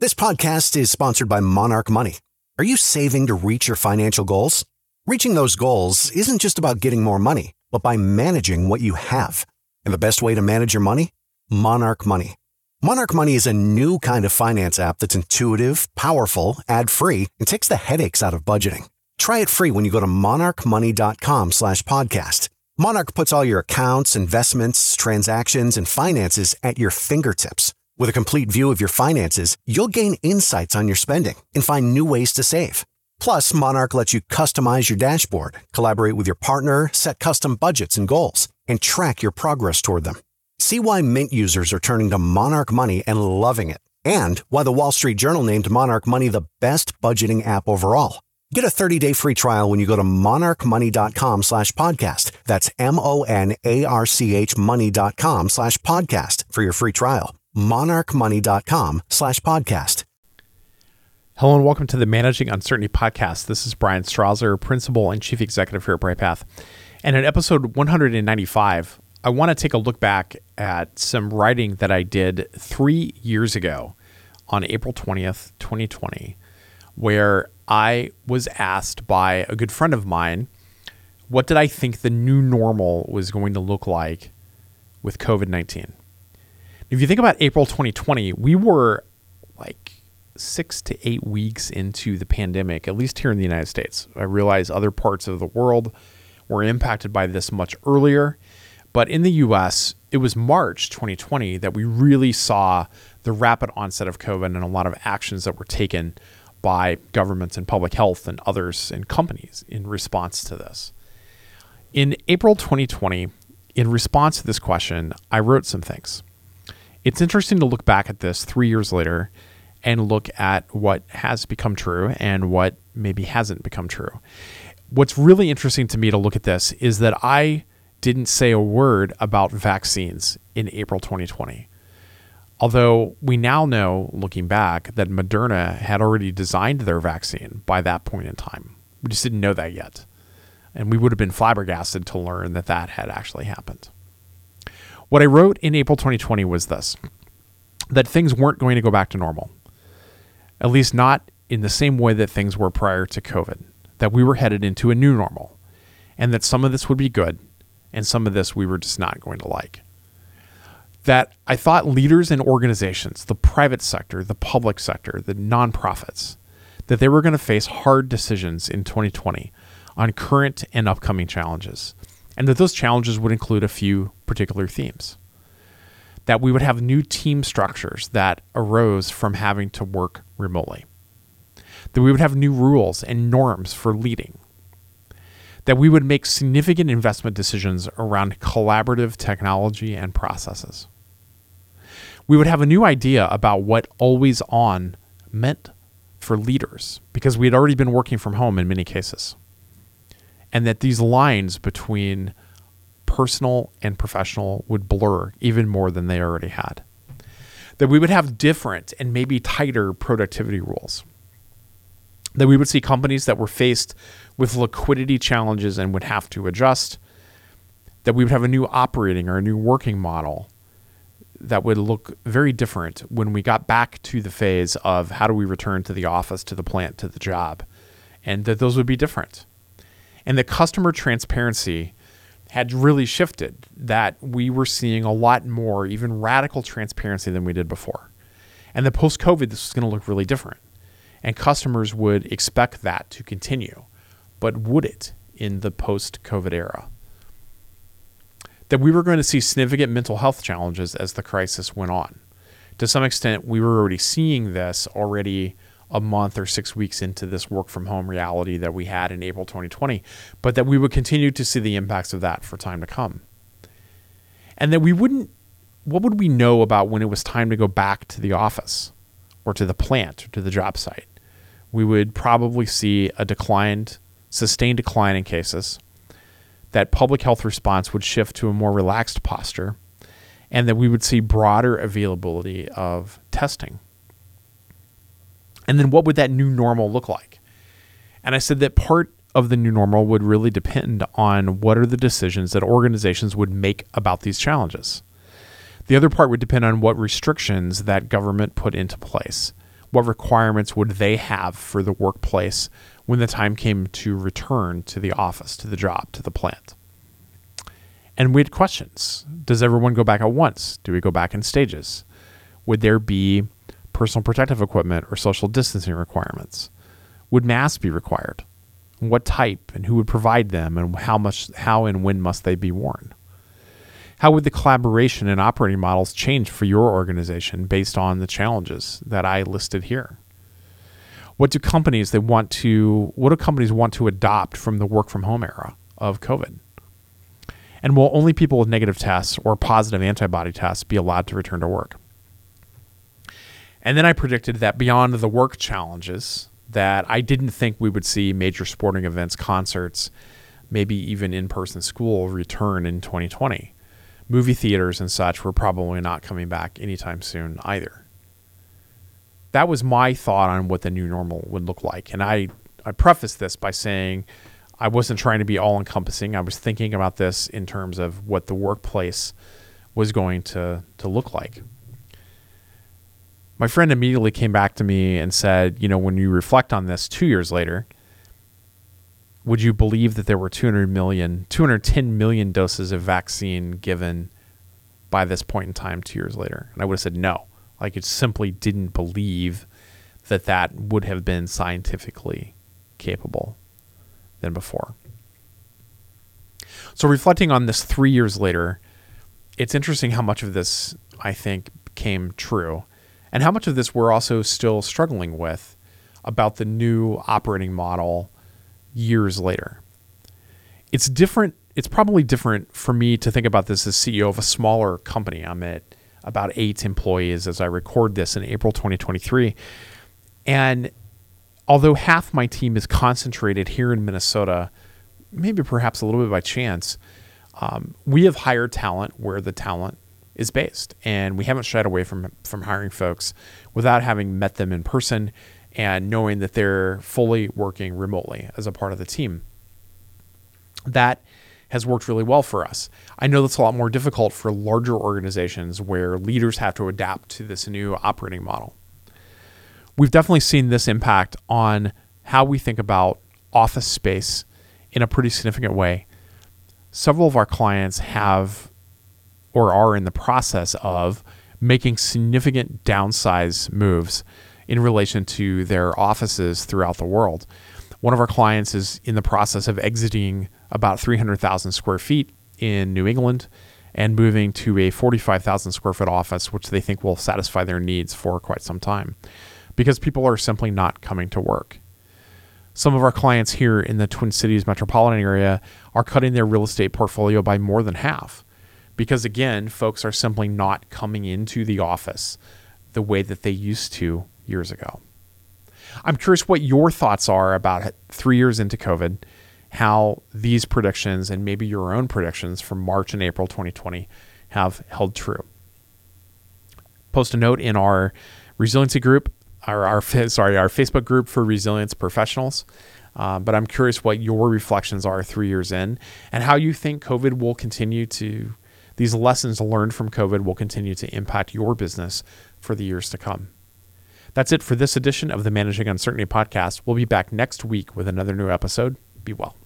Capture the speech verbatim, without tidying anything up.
This podcast is sponsored by Monarch Money. Are you saving to reach your financial goals? Reaching those goals isn't just about getting more money, but by managing what you have. And the best way to manage your money? Monarch Money. Monarch Money is a new kind of finance app that's intuitive, powerful, ad-free, and takes the headaches out of budgeting. Try it free when you go to monarchmoney.com slash podcast. Monarch puts all your accounts, investments, transactions, and finances at your fingertips. With a complete view of your finances, you'll gain insights on your spending and find new ways to save. Plus, Monarch lets you customize your dashboard, collaborate with your partner, set custom budgets and goals, and track your progress toward them. See why Mint users are turning to Monarch Money and loving it, and why the Wall Street Journal named Monarch Money the best budgeting app overall. Get a thirty-day free trial when you go to monarchmoney.com slash podcast. That's M-O-N-A-R-C-H money.com slash podcast for your free trial. monarchmoney.com slash podcast. Hello and welcome to the Managing Uncertainty podcast. This is Brian Strawser, Principal and Chief Executive here at Brightpath. And in episode one ninety-five, I want to take a look back at some writing that I did three years ago on April twentieth, twenty twenty, where I was asked by a good friend of mine, what did I think the new normal was going to look like with covid nineteen? If you think about April twenty twenty, we were like six to eight weeks into the pandemic, at least here in the United States. I realize other parts of the world were impacted by this much earlier, but in the U S, it was March twenty twenty that we really saw the rapid onset of COVID and a lot of actions that were taken by governments and public health and others and companies in response to this. In April twenty twenty, in response to this question, I wrote some things. It's interesting to look back at this three years later and look at what has become true and what maybe hasn't become true. What's really interesting to me to look at this is that I didn't say a word about vaccines in April twenty twenty. Although we now know, looking back, that Moderna had already designed their vaccine by that point in time. We just didn't know that yet. And we would have been flabbergasted to learn that that had actually happened. What I wrote in April twenty twenty was this, that things weren't going to go back to normal, at least not in the same way that things were prior to COVID, that we were headed into a new normal, and that some of this would be good, and some of this we were just not going to like. That I thought leaders and organizations, the private sector, the public sector, the nonprofits, that they were going to face hard decisions in twenty twenty on current and upcoming challenges, and that those challenges would include a few particular themes. That we would have new team structures that arose from having to work remotely. That we would have new rules and norms for leading. That we would make significant investment decisions around collaborative technology and processes. We would have a new idea about what always on meant for leaders, because we had already been working from home in many cases. And that these lines between personal and professional would blur even more than they already had. That we would have different and maybe tighter productivity rules. That we would see companies that were faced with liquidity challenges and would have to adjust. That we would have a new operating or a new working model that would look very different when we got back to the phase of how do we return to the office, to the plant, to the job, and that those would be different. And the customer transparency had really shifted, that we were seeing a lot more, even radical transparency than we did before. And that post-COVID, this was going to look really different. And customers would expect that to continue. But would it in the post-COVID era? That we were going to see significant mental health challenges as the crisis went on. To some extent, we were already seeing this already a month or six weeks into this work from home reality that we had in April twenty twenty, but that we would continue to see the impacts of that for time to come. And that we wouldn't, what would we know about when it was time to go back to the office or to the plant or to the job site? We would probably see a declined, sustained decline in cases, that public health response would shift to a more relaxed posture, and that we would see broader availability of testing. And then what would that new normal look like? And I said that part of the new normal would really depend on what are the decisions that organizations would make about these challenges. The other part would depend on what restrictions that government put into place, What requirements would they have for the workplace when the time came to return to the office, to the job, to the plant? And we had questions. Does everyone go back at once? Do we go back in stages? Would there be personal protective equipment or social distancing requirements? Would masks be required? What type and who would provide them, and how much, how and when must they be worn? How would the collaboration and operating models change for your organization based on the challenges that I listed here? What do companies they want to what do companies want to adopt from the work from home era of COVID? And will only people with negative tests or positive antibody tests be allowed to return to work? And then I predicted that beyond the work challenges, that I didn't think we would see major sporting events, concerts, maybe even in-person school return in twenty twenty. Movie theaters and such were probably not coming back anytime soon either. That was my thought on what the new normal would look like. And I, I prefaced this by saying I wasn't trying to be all-encompassing. I was thinking about this in terms of what the workplace was going to, to look like. My friend immediately came back to me and said, you know, when you reflect on this two years later, would you believe that there were two hundred million, two hundred ten million doses of vaccine given by this point in time two years later? And I would have said no. Like, it simply didn't believe that that would have been scientifically capable than before. So reflecting on this three years later, it's interesting how much of this, I think, came true, and how much of this we're also still struggling with about the new operating model years later. It's different. It's probably different for me to think about this as C E O of a smaller company. I'm at about eight employees as I record this in April twenty twenty-three. And although half my team is concentrated here in Minnesota, maybe perhaps a little bit by chance, um, we have hired talent where the talent is based. And we haven't shied away from, from hiring folks without having met them in person and knowing that they're fully working remotely as a part of the team. That has worked really well for us. I know that's a lot more difficult for larger organizations where leaders have to adapt to this new operating model. We've definitely seen this impact on how we think about office space in a pretty significant way. Several of our clients have or are in the process of making significant downsize moves in relation to their offices throughout the world. One of our clients is in the process of exiting about three hundred thousand square feet in New England and moving to a forty-five thousand square foot office, which they think will satisfy their needs for quite some time because people are simply not coming to work. Some of our clients here in the Twin Cities metropolitan area are cutting their real estate portfolio by more than half because, again, folks are simply not coming into the office the way that they used to years ago. I'm curious what your thoughts are about three years into COVID, how these predictions and maybe your own predictions from March and April twenty twenty have held true. Post a note in our resiliency group, our, our sorry, our Facebook group for resilience professionals. Uh, but I'm curious what your reflections are three years in and how you think COVID will continue to, these lessons learned from COVID will continue to impact your business for the years to come. That's it for this edition of the Managing Uncertainty podcast. We'll be back next week with another new episode. Be well.